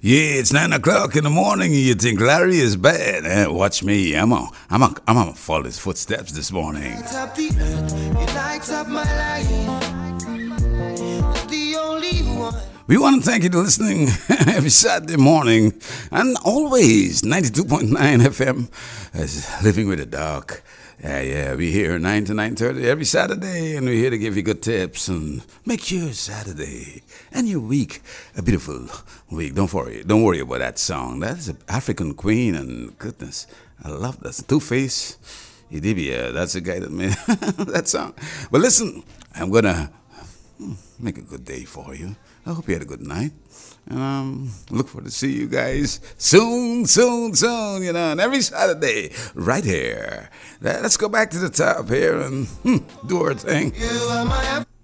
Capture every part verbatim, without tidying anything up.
Yeah, it's nine o'clock in the morning and you think Larry is bad. Eh, watch me. I'm on, I'm on, I'm on follow his footsteps this morning. Light up the earth, you light up my life. The only one. We want to thank you for listening every Saturday morning and always ninety-two point nine F M as Living with the Doc. Yeah, yeah, we here nine to nine thirty every Saturday, and we're here to give you good tips and make your Saturday and your week a beautiful week. Don't worry, don't worry about that song. That's an African Queen, and goodness, I love that. Two-Face, Idibia, that's the guy that made that song. But listen, I'm going to make a good day for you. I hope you had a good night. And um, look forward to see you guys soon, soon, soon, you know, and every Saturday, right here. Let's go back to the top here and hmm, do our thing. You are my Af-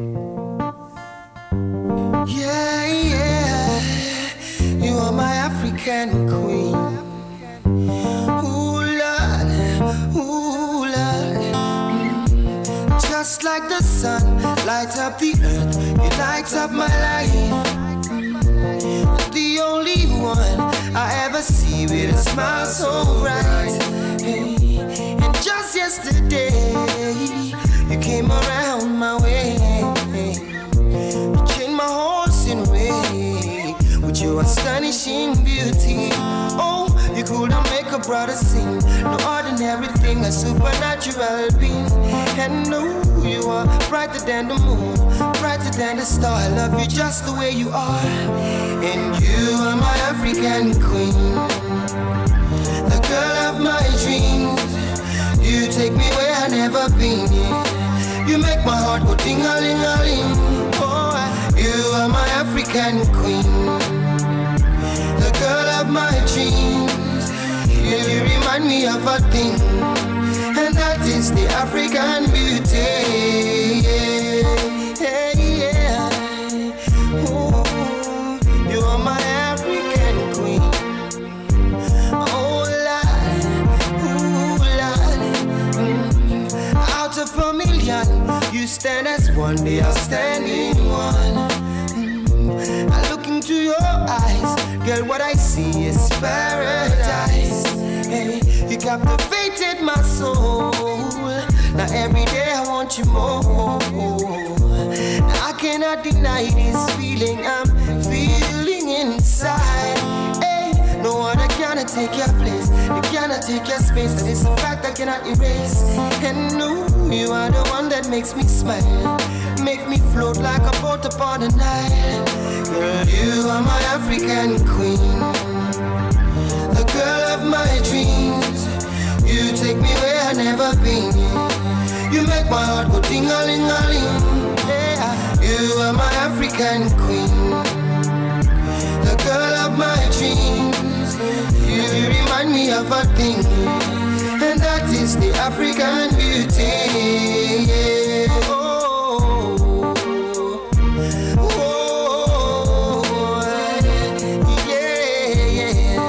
yeah, yeah. You are my African queen. Ooh, Lord, ooh, Lord. Mm. Just like the sun, light up the earth, you light up my life. The only one I ever see with a smile so bright. Hey, and just yesterday, you came around my way. You changed my horse in a way with your astonishing beauty. Oh, you could not make a brother sing. No ordinary thing, a supernatural being. And no, you are brighter than the moon, brighter than the star. I love you just the way you are. And you are my African queen, the girl of my dreams. You take me where I've never been. You make my heart go ding-a-ling-a-ling. Oh, you are my African queen, the girl of my dreams. You remind me of a thing, and that is the African beauty. Yeah, yeah. Ooh, you are my African queen. Oh, Lord, ooh, Lord. Mm. Out of a million, you stand as one, they are standing one. Mm. I look into your eyes, girl, what I see is paradise. Hey, you captivated my soul. Now every day I want you more. Now I cannot deny this feeling I'm feeling inside. Hey, no one cannot take your place, they cannot take your space. That is a fact I cannot erase. And no, you are the one that makes me smile, make me float like a boat upon the Nile. Girl, you are my African queen, the girl of my dreams. You take me where I've never been. You make my heart go ding-a-ling-a-ling. Yeah, you are my African queen, the girl of my dreams. You remind me of a thing, and that is the African beauty. Yeah. Oh, oh, yeah, yeah.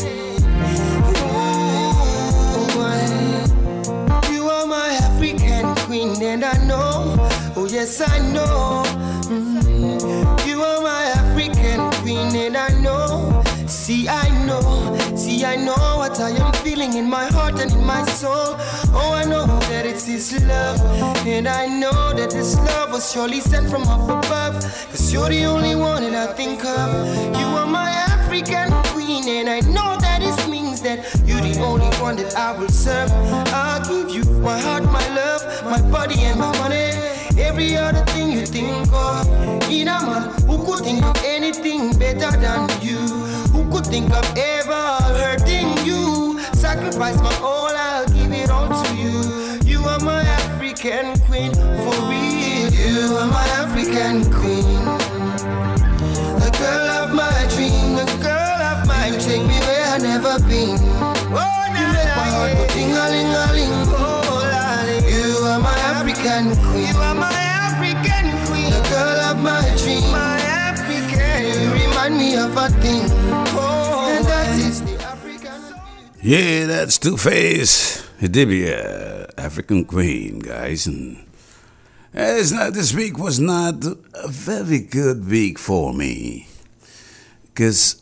Ooh, you are my African queen, and I know, oh yes I know. Mm-hmm. You are my African queen, and I know. See I know, see I know what I am feeling in my heart and in my soul. Oh, I know that it's this love, and I know that this love was surely sent from up above. Cause you're the only one that I think of. You are my African queen, and I know that it means that you're the only one that I will serve. I'll give you my heart, my love, my body and my money. Every other thing you think of. In a man who could think of anything better than you, who could think of ever hurting you. Sacrifice my all, I'll give it all to you. You are my African queen, for real. You are my African queen, the girl of my dream, the girl of my dream. You take me where I've never been. Oh, you make my heart go ding-a-ling-a-ling. Oh, Lord, you are my African queen. You are my African queen, the girl of my dream, my African. You remind me of a thing. Oh, and that is the African beauty. Yeah, that's Two-Face, Idibia, African Queen, guys. And it's not, this week was not a very good week for me. Because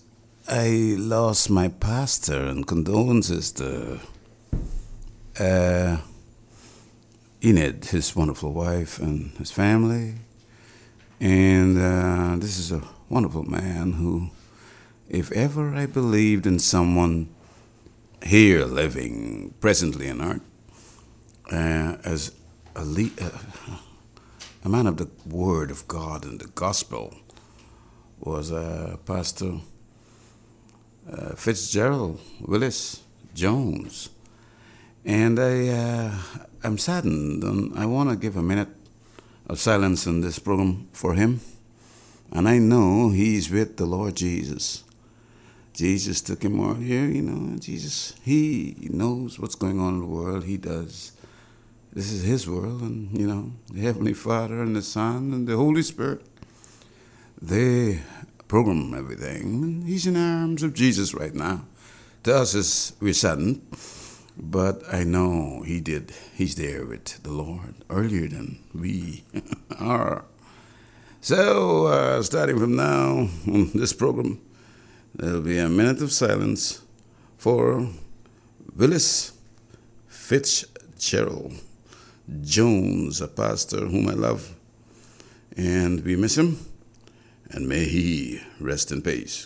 I lost my pastor, and condolences to uh, Enid, his wonderful wife, and his family. And uh, this is a wonderful man who, if ever I believed in someone here living presently in art, uh, as a, le- uh, a man of the Word of God and the Gospel, was uh, Pastor uh, Fitzgerald Willis Jones. And I, uh, I'm saddened, and I want to give a minute of silence in this program for him. And I know he's with the Lord Jesus. Jesus took him earlier, you know, Jesus, he knows what's going on in the world. He does. This is his world, and, you know, the Heavenly Father and the Son and the Holy Spirit, they program everything. He's in the arms of Jesus right now. To us, it's, we're saddened, but I know he did. He's there with the Lord earlier than we are. So, uh, starting from now on this program, there'll be a minute of silence for Willis Fitzgerald Jones, a pastor whom I love, and we miss him, and may he rest in peace.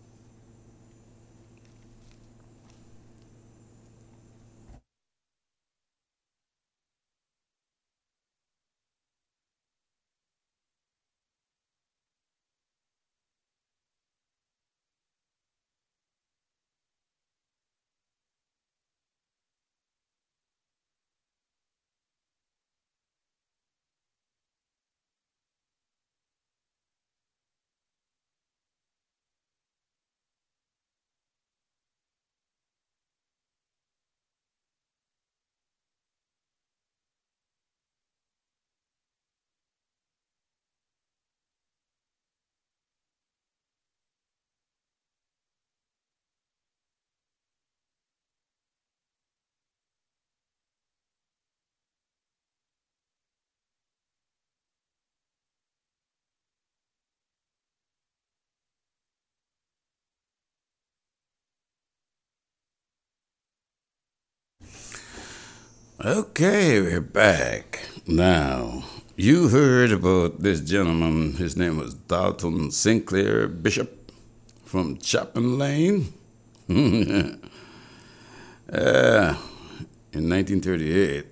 Okay, we're back. Now, you heard about this gentleman. His name was Dalton Sinclair Bishop from Chapman Lane. uh, in nineteen thirty-eight.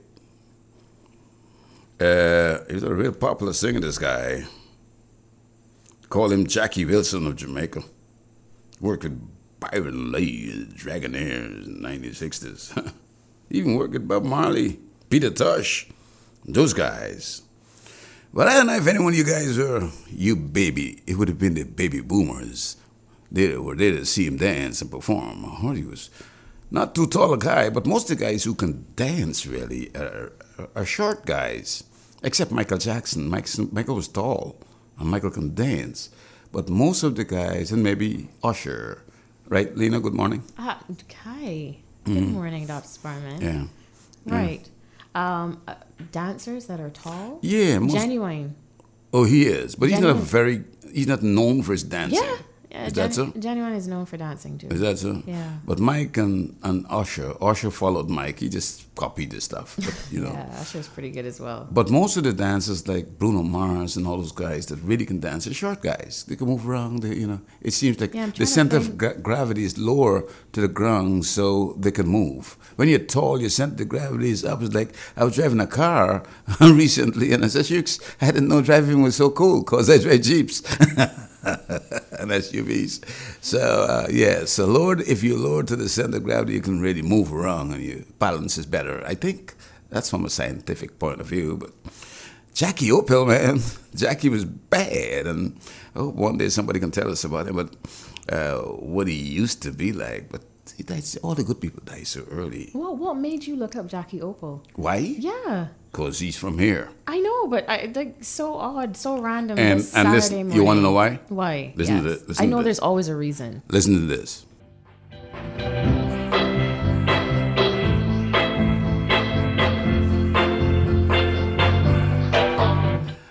Uh, he was a real popular singer, this guy. Call him Jackie Wilson of Jamaica. Worked with Byron Lee, Dragonaires in the nineteen sixties. Even worked with Bob Marley, Peter Tosh, those guys. But I don't know if any one of you guys were, you baby, it would have been the baby boomers. They were there to see him dance and perform. Oh, he was not too tall a guy, but most of the guys who can dance really are, are, are short guys, except Michael Jackson. Michael, Michael was tall, and Michael can dance. But most of the guys, and maybe Usher, right, Lena, good morning? Uh, hi. Good mm. morning, Doctor Sparman. Yeah. Right. Yeah. Um, uh, dancers that are tall? Yeah. Most, Genuine. Oh, he is. But Genuine. he's not very, he's not known for his dancing. Yeah. Yeah, is Gen- that so? Genuine is known for dancing, too. Is that so? Yeah. But Mike and, and Usher, Usher followed Mike. He just copied the stuff, but, you know. Yeah, Usher's pretty good as well. But most of the dancers, like Bruno Mars and all those guys that really can dance, are short guys. They can move around, they, you know. It seems like yeah, the center of gra- gravity is lower to the ground so they can move. When you're tall, your center of gravity is up. It's like, I was driving a car recently, and I said, Shooks, I didn't know driving was so cool because I drive Jeeps. And S U Vs. So, uh, yeah, so Lord, if you're lower to the center of gravity, you can really move around and your balance is better. I think that's from a scientific point of view. But Jackie Opel, man, Jackie was bad. And I hope one day somebody can tell us about him, but uh, what he used to be like. But he died, all the good people die so early. Well, what made you look up Jackie Opel? Why? Yeah. Because he's from here. I know, but I like so odd, so random. And, this and Saturday listen, morning. you want to know why? Why? Listen yes. to this. Listen I know to there's this. always a reason. Listen to this.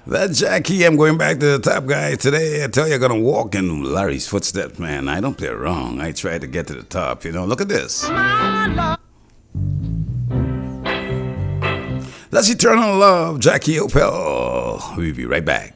That Jackie, I'm going back to the top guy today. I tell you, I'm gonna walk in Larry's footsteps, man. I don't play wrong. I try to get to the top, you know. Look at this. That's Eternal Love, Jackie Opel. We'll be right back.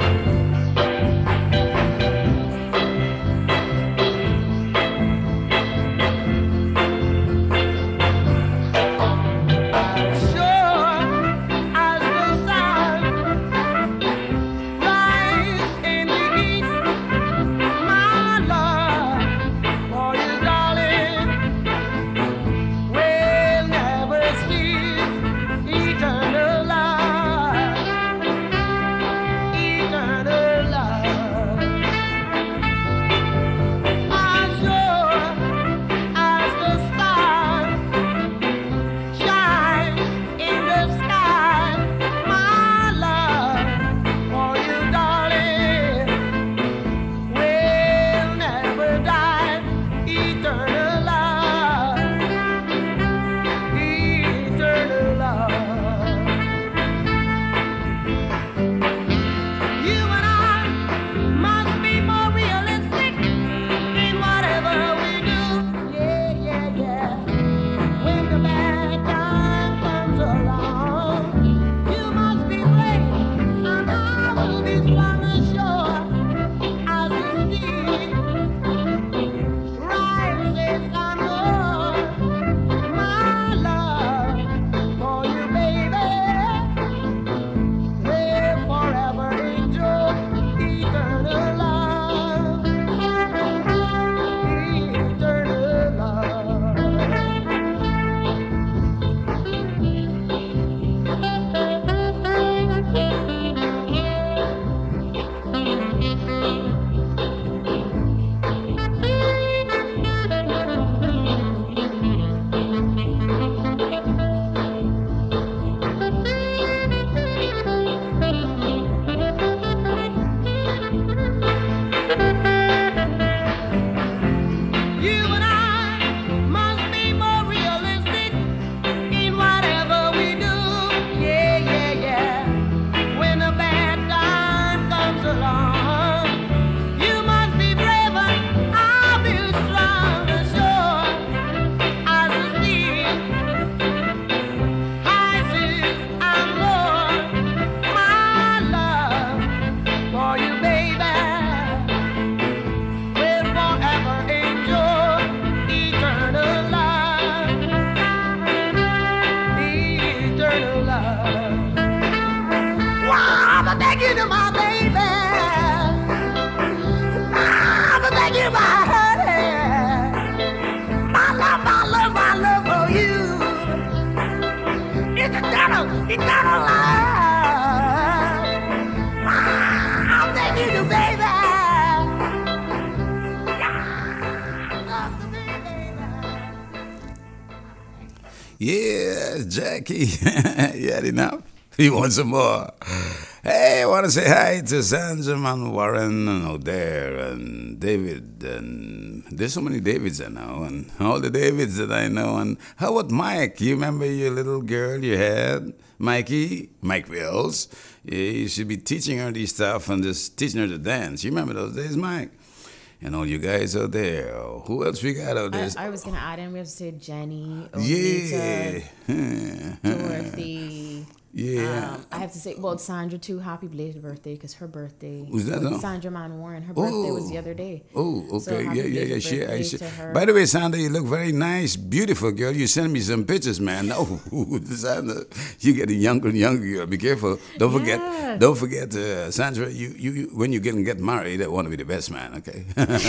Yeah, Jackie. You had enough? You want some more? Hey, I want to say hi to Sandra Man Warren and O'Dare and David. And there's so many Davids I know, and all the Davids that I know. And how about Mike? You remember your little girl you had? Mikey? Mike Wills. Yeah, you should be teaching her these stuff and just teaching her to dance. You remember those days, Mike? And all you guys out there. Who else we got out there? I, I was going to add in, we have to say Jenny, Yeah. Onita, Dorothy. Yeah. Um, I have to say, well, Sandra too. Happy belated birthday, because her birthday. Who's that, though? Sandra Man Warren. Her birthday was the other day. Oh, okay. So happy yeah, yeah, yeah. belated She, I, birthday she, to her. by the way, Sandra, you look very nice, beautiful girl. You send me some pictures, man. Oh, Sandra, you getting younger and younger, girl. Be careful. Don't forget. Yeah. Don't forget, uh, Sandra. You, you, you, when you get get married, I want to be the best man. Okay.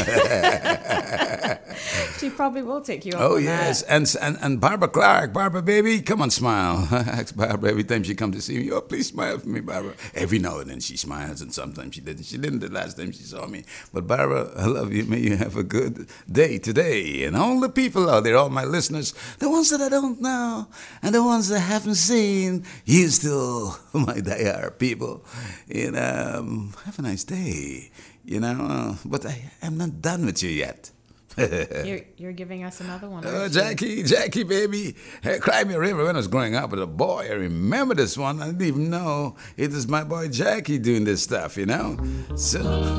She probably will take you up Oh on yes, that. and and and Barbara Clark, Barbara baby, come on, smile. I ask Barbara every time she comes to see me. Oh, please smile for me, Barbara. Every now and then she smiles, and sometimes she didn't. She didn't the last time she saw me. But Barbara, I love you. May you have a good day today, and all the people out there, all my listeners, the ones that I don't know, and the ones that I haven't seen. You still my diehard people, and um, have a nice day. You know, uh, but I am not done with you yet. You're you're giving us another one. Uh, aren't you? Jackie, Jackie, baby. Hey, Cry Me a River. When I was growing up with a boy, I remember this one. I didn't even know it was my boy Jackie doing this stuff, you know? So,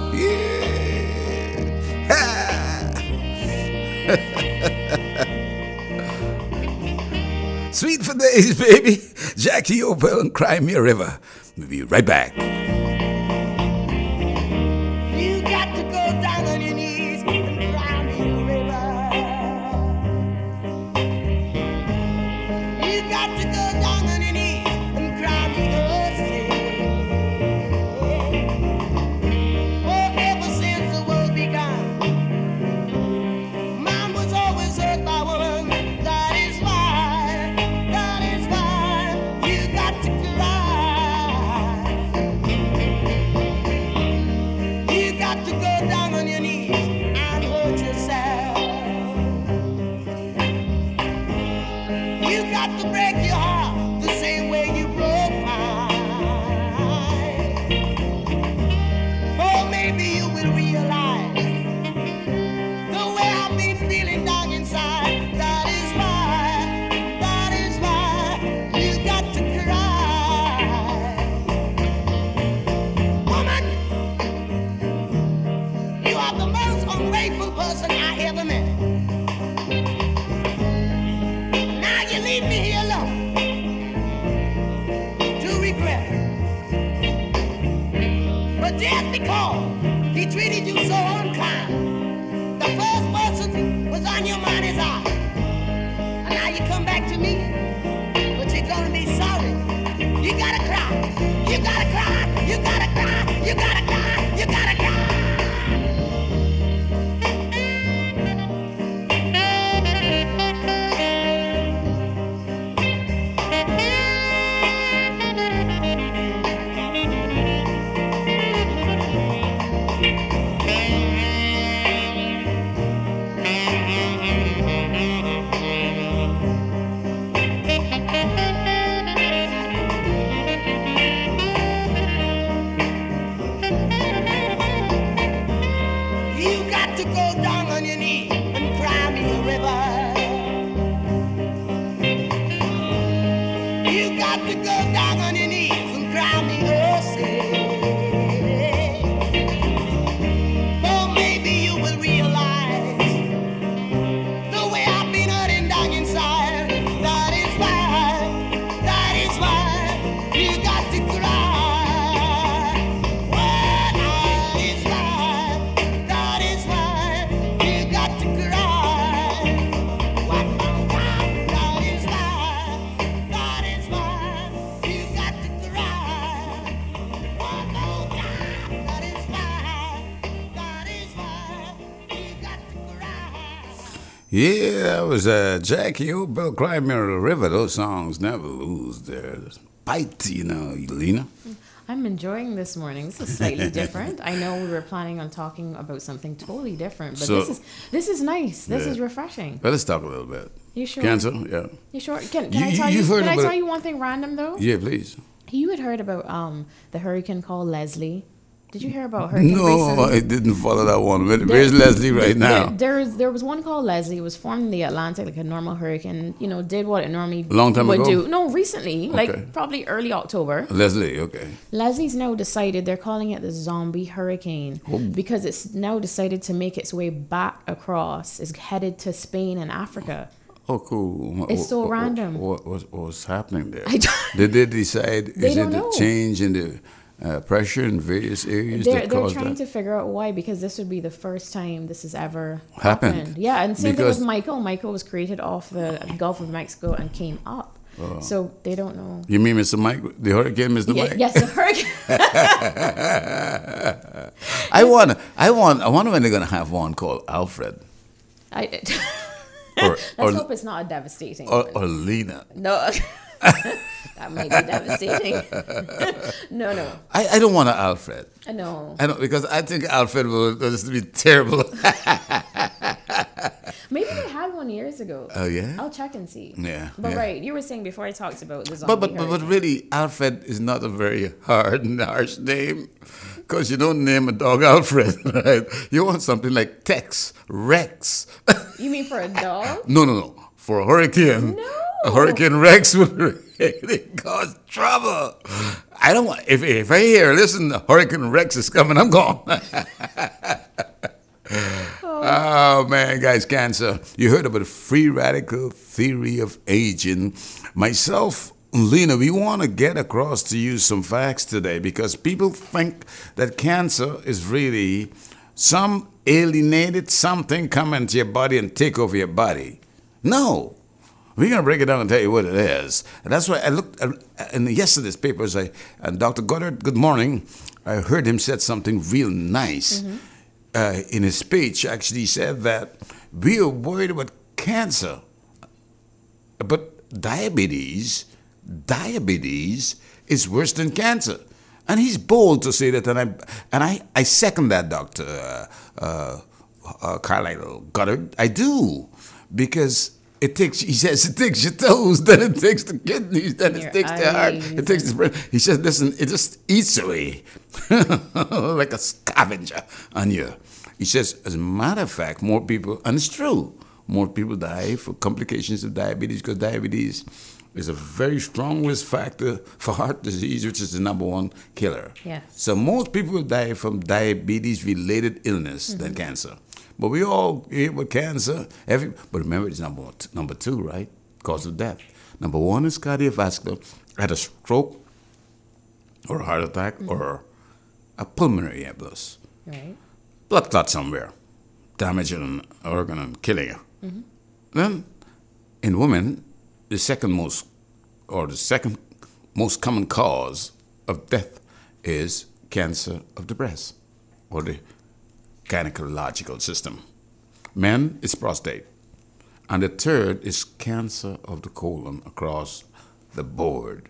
yeah. Sweet for days, baby. Jackie Opel and Cry Me a River. We'll be right back. You got to go down on your knees and cry me a river. You got to go down on your knees and cry me a sea. Oh, ever since the world began, man was always hurt by woman. That is why, that is why you got to cry. You got to go down on your knees and hurt yourself. You got to break your heart the same way you broke mine. Or maybe you will realize the way I've been feeling down inside. That is why, that is why you got to cry. Woman, you are the most ungrateful person I ever met. Now you leave me here alone to regret. But just because he treated you so unkind, the first person was on your mind's eye. And now you come back to me, but you're gonna be sorry. You gotta cry, you gotta cry, you gotta cry, you gotta cry, you gotta cry. You got to go down on your knees and cry me a river. You got to go down on your knees and cry me a sea. Or maybe you will realize the way I've been hurting down inside. That is why, that is why you got to cry. Well, that is why, that is why you got to cry. What more time? That is why, that is why you got to cry. One more time. That is why, that is why you got to cry. Yeah, that was uh, Jackie Opel, Cry Me a River. Those songs never lose their bite, you know, Lena. I'm enjoying this morning. This is slightly different. I know we were planning on talking about something totally different, but So- this is this is nice. This Yeah. is refreshing. Well, let's talk a little bit. You sure? Cancer? Yeah. You sure? Can, can You- I you- tell you? you've heard Can I about tell it. you one thing random though? Yeah, please. You had heard about um the hurricane called Leslie. Did you hear about Hurricane No, recently? I didn't follow that one. Where- There- Where's Leslie right now? There, there, is- there was one called Leslie. It was formed in the Atlantic, like a normal hurricane. You know, did what it normally Long time would ago? do. No, recently, Okay. like probably early October. Leslie, okay. Leslie's now decided they're calling it the zombie hurricane Oh. because it's now decided to make its way back across. It's headed to Spain and Africa. Oh, cool. It's so random. What, what, what's happening there? I don't- Did they decide, They is don't it know. a change in the uh, pressure in various areas They're, that they're caused trying that? to figure out why, because this would be the first time this has ever Happened. happened. Yeah, and same Because- thing with Michael. Michael was created off the Gulf of Mexico and came up. So they don't know. You mean Mister Mike, the hurricane, Mister Yeah, Mike? yes, the hurricane. I want, I want, I wonder when they're gonna have one called Alfred I, or let's or, hope it's not a devastating or, one. or Lena. No, that might be devastating. no, no, I, I don't want an Alfred. no. I don't because I think Alfred will just be terrible. Maybe they had one years ago. Oh yeah. I'll check and see. Yeah, But yeah. right, you were saying before I talked about the zombie But but, but but hurricane. really, Alfred is not a very hard and harsh name. Because you don't name a dog Alfred, right? You want something like Tex, Rex. You mean for a dog? No, no, no. For a hurricane. No. A Hurricane Rex would really cause trouble. I don't want, if, if I hear, listen, the Hurricane Rex is coming, I'm gone. Oh, man, guys, cancer. You heard about the free radical theory of aging. Myself, Lena, we want to get across to you some facts today because people think that cancer is really some alienated something come into your body and take over your body. No. We're going to break it down and tell you what it is. And that's why I looked at, in yesterday's papers, I, and Doctor Goddard, good morning, I heard him said something real nice. Mm-hmm. Uh, in his speech, actually he said that we are worried about cancer, but diabetes, diabetes is worse than cancer. And he's bold to say that, and I and I, I second that, Doctor Uh, uh, uh, Carlisle Goddard. I do, because it takes, he says, it takes your toes, then it takes the kidneys, then Your it takes the heart, it takes the brain. He says, listen, it just eats away like a scavenger on you. He says, as a matter of fact, more people, and it's true, more people die for complications of diabetes because diabetes is a very strong risk factor for heart disease, which is the number one killer. Yes. So most people die from diabetes-related illness mm-hmm. than cancer. But we all hear about cancer. Every, but remember, it's number one, number two, right? Cause of death. Number one is cardiovascular. Had a stroke or a heart attack mm-hmm. or a pulmonary embolus. Right. Blood clot somewhere, damaging an organ and killing you. Mm-hmm. Then, in women, the second most, or the second most common cause of death is cancer of the breast, or the gynecological system. Men is prostate. And the third is cancer of the colon across the board.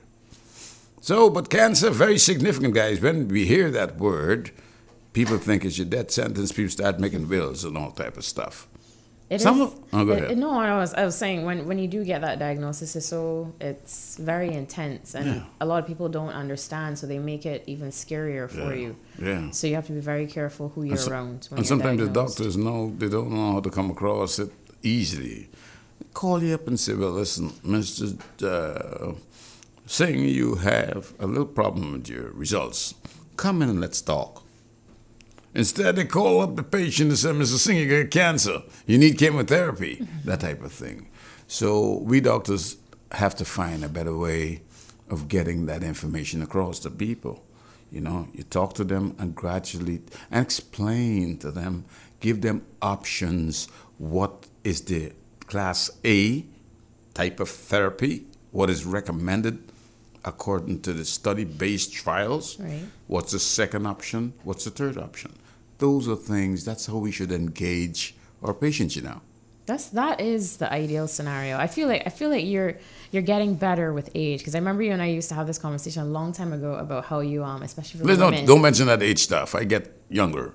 So, but cancer, very significant, guys. When we hear that word, people think it's your death sentence. People start making wills and all type of stuff. It Some is. Of, oh, go it, ahead. No, I was I was saying when, when you do get that diagnosis, it's so it's very intense, and Yeah. a lot of people don't understand, so they make it even scarier for Yeah. you. Yeah. So you have to be very careful who you're so, around. When and you're sometimes the diagnosed. doctors know they don't know how to come across it easily. Call you up and say, "Well, listen, Mister Uh, saying you have a little problem with your results. Come in and let's talk." Instead, they call up the patient and say, "Mister Singh, you got cancer. You need chemotherapy," mm-hmm. that type of thing. So we doctors have to find a better way of getting that information across to people. You know, you talk to them and gradually and explain to them, give them options. What is the class A type of therapy? What is recommended according to the study-based trials? Right. What's the second option? What's the third option? Those are things, that's how we should engage our patients, you know. That's that is the ideal scenario. I feel like I feel like you're you're getting better with age, because I remember you and I used to have this conversation a long time ago about how you um especially for Let's women. Don't, don't mention that age stuff. I get younger.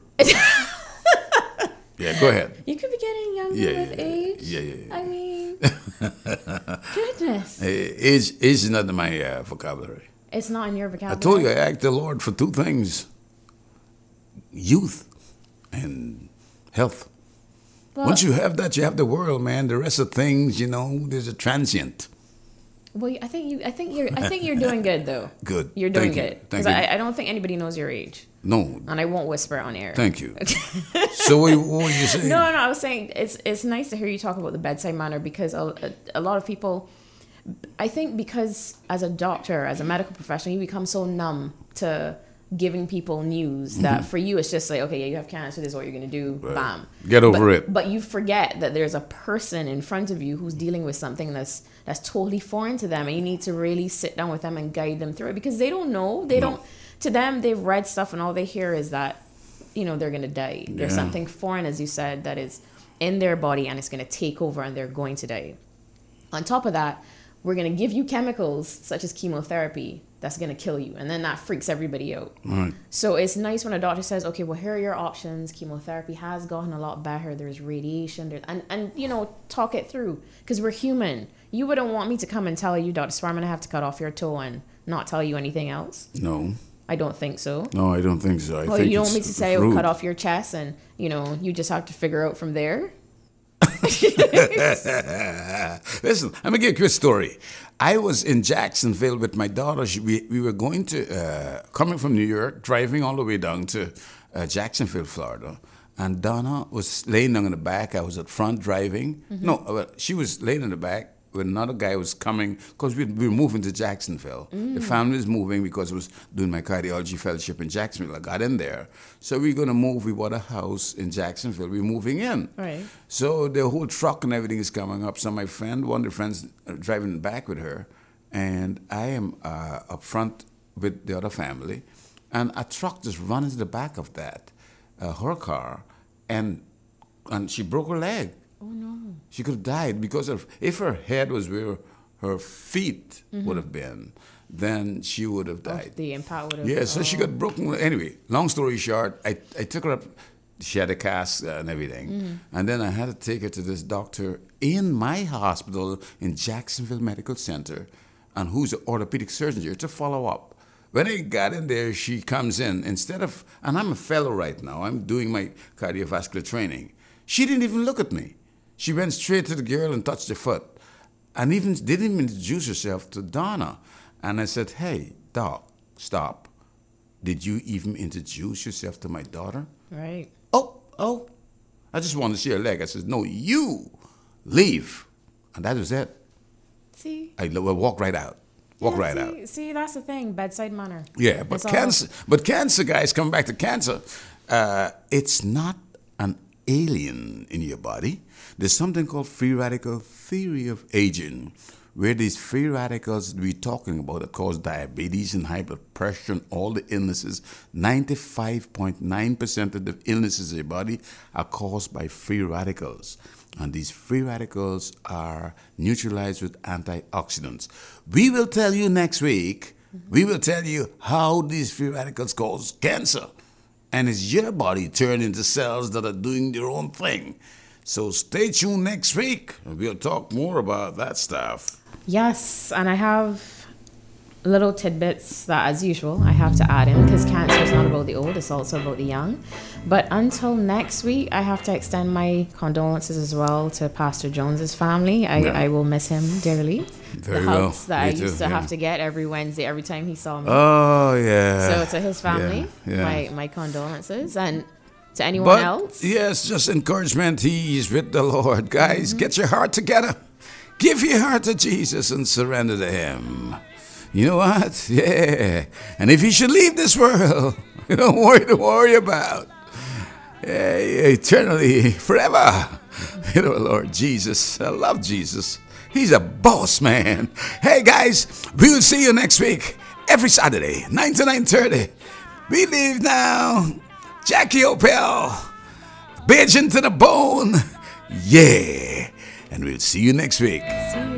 Yeah, go ahead. You could be getting younger Yeah, with yeah, age. yeah, yeah, yeah. I mean, goodness, Eh, Age, age is not in my uh, vocabulary. it's not in your I vocabulary. told you I asked the Lord for two things: youth and health. Well, Once you have that, you have the world, man. The rest of things, you know, there's a transient. well, I think you. I think you're. I think you're doing good though. Good. You're doing Thank you. good, Thank because you. I, I don't think anybody knows your age, No, and I won't whisper on air. thank you. So what, what were you saying? No, no, I was saying it's it's nice to hear you talk about the bedside manner, because a, a, a lot of people, I think, because as a doctor, as a medical professional, you become so numb to giving people news that for you it's just like, okay, yeah, you have cancer, this is what you're gonna do, Right. bam. Get over but, it. But you forget that there's a person in front of you who's dealing with something that's that's totally foreign to them, and you need to really sit down with them and guide them through it, because they don't know. They No. don't. To them, they've read stuff, and all they hear is that, you know, they're gonna die. There's Yeah. something foreign, as you said, that is in their body, and it's gonna take over, and they're going to die. On top of that, we're gonna give you chemicals such as chemotherapy that's gonna kill you, and then that freaks everybody out. Right. So it's nice when a doctor says, okay, well, here are your options. Chemotherapy has gotten a lot better. There's radiation, there's, and, and, you know, talk it through, because we're human. You wouldn't want me to come and tell you, Doctor Sparrow, I'm going to have to cut off your toe and not tell you anything else. No. I don't think so. No, I don't think so. I Well, think you don't it's mean to say it will rude. cut off your chest and, you know, you just have to figure out from there? Listen, let me give you a quick story. I was in Jacksonville with my daughter. She, we, we were going to, uh, coming from New York, driving all the way down to uh, Jacksonville, Florida. And Donna was laying down in the back. I was at front driving. Mm-hmm. No, well, she was laying in the back when another guy was coming, because we, we were moving to Jacksonville. Mm. The family was moving because I was doing my cardiology fellowship in Jacksonville. I got in there. So we we're going to move. We bought a house in Jacksonville. We're moving in. Right. So the whole truck and everything is coming up. So my friend, one of the friends, uh, driving back with her, and I am uh, up front with the other family, and a truck just ran into the back of that, uh, her car, and and she broke her leg. Oh, no. She could have died because of, if her head was where her feet mm-hmm. would have been, then she would have died. Oh, the impact would have. Yeah, so oh. she got broken. Anyway, long story short, I, I took her up. She had a cast and everything. Mm-hmm. And then I had to take her to this doctor in my hospital in Jacksonville Medical Center, and who's an orthopedic surgeon here, to follow up. When I got in there, she comes in. Instead of, and I'm a fellow right now. I'm doing my cardiovascular training. She didn't even look at me. She went straight to the girl and touched her foot, and even didn't even introduce herself to Donna. And I said, "Hey, doc, stop. Did you even introduce yourself to my daughter?" Right. Oh, oh. I just wanted to see her leg. I said, "No, you leave," and that was it. See. I walked right out. Walk yeah, right see, out. See, that's the thing, bedside manner. Yeah, but That's cancer. all. But cancer, guys, coming back to cancer, uh, it's not an alien in your body. There's something called free radical theory of aging, where these free radicals we're talking about that cause diabetes and high blood pressure and all the illnesses, ninety-five point nine percent of the illnesses in your body are caused by free radicals. And these free radicals are neutralized with antioxidants. We will tell you next week, mm-hmm. we will tell you how these free radicals cause cancer. And it's your body turned into cells that are doing their own thing. So stay tuned next week, and we'll talk more about that stuff. Yes, and I have little tidbits that, as usual, I have to add in, because cancer is not about the old, it's also about the young. But until next week, I have to extend my condolences as well to Pastor Jones's family. I, Yeah. I will miss him dearly. Very the well. hugs that Me I too, used to yeah. have to get every Wednesday, every time he saw me. Oh, yeah. So to his family, Yeah, yeah. my my condolences, and to anyone But, else. yes, just encouragement. He's with the Lord. Guys, get your heart together. Give your heart to Jesus and surrender to Him. You know what? Yeah. And if He should leave this world, you don't worry to worry about. Yeah, eternally, forever. You know, Lord Jesus. I love Jesus. He's a boss, man. Hey, guys, we will see you next week. Every Saturday, nine to nine thirty. We leave now. Jackie Opel. Bitchin' to the bone. Yeah. And we'll see you next week. See